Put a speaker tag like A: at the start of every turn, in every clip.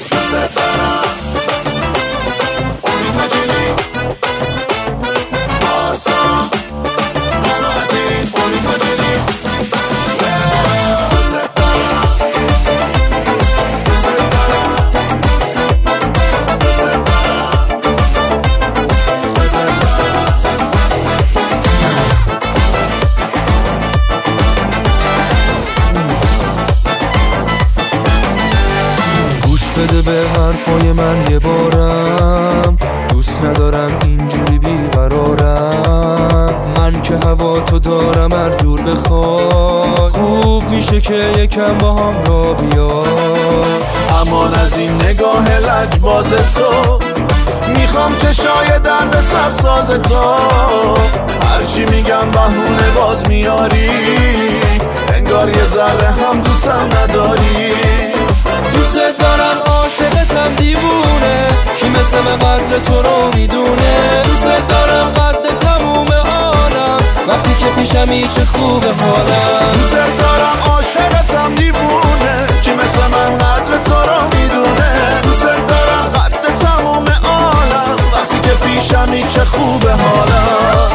A: بده به حرفای من یه بارم، دوست ندارم اینجوری بیقرارم. من که هوا تو دارم هر جور بخوای، خوب میشه که یکم با هم را بیا.
B: امان از این نگاه لجباز تو، میخوام چشای درد سرساز تو. هرچی میگم بهونه باز میاری، انگار یه ذره هم دوستم نداری.
A: دوست دارم عاشقتم دیوونه، کی مثل من قدر تو رو میدونه. دوست دارم قد تموم عالم، وقتی که پیشمی چه خوبه حالم.
B: دوست دارم عاشقتم دیوونه، کی مثل من قدر تو رو میدونه. دوست دارم قد تموم عالم، وقتی که پیشمی چه خوبه حالم.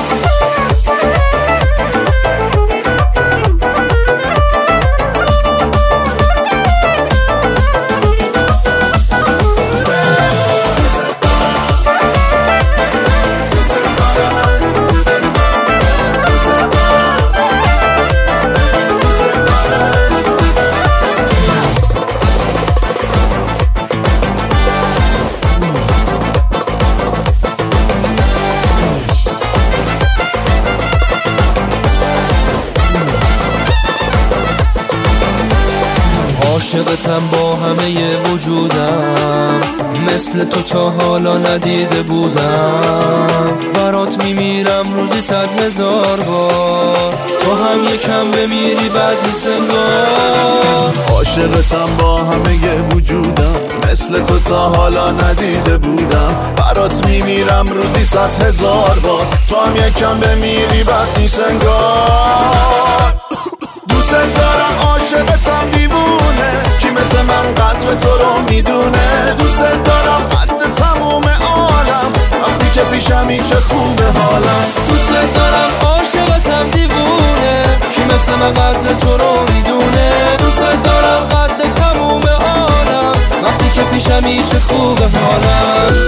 A: عاشقتم با همه وجودم، مثل تو تا حالا ندیده بودم. برات میمیرم روزی 100,000 بار، تو هم یکم بمیری بعد نیست انگار.
B: عاشقتم با همه وجودم، مثل تو تا حالا ندیده بودم. برات میمیرم روزی 100,000 بار، تو هم یکم بمیری بعد نیست انگار. دوست دارم عاشقتم دیوونه، کی مثل من قدر تو رو میدونه. دوست دارم قد تموم عالم، وقتی که پیشمی چه خوبه حالم.
A: دوست دارم عاشقتم دیوونه، کی مثل من قدر تو رو میدونه. دوست دارم قد تموم عالم، وقتی که پیشمی چه خوبه حالم.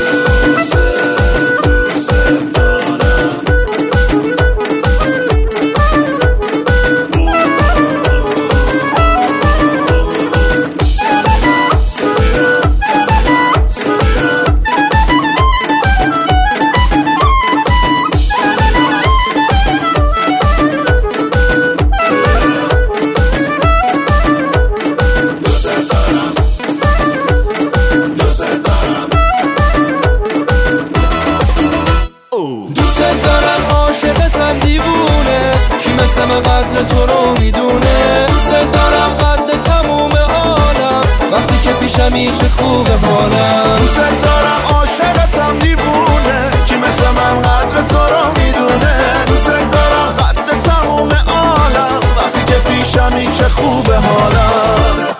A: دوست دارم عاشقتم دیوونه، کی مثل من قدر تو رو میدونه. دوست دارم قد تموم عالم، وقتی که پیشمی چه خوبه حالم.
B: دوست دارم عاشقتم دیوونه، کی مثل من قدر تو رو میدونه. دوست دارم قد تموم عالم، وقتی که پیشمی چه خوبه حالم.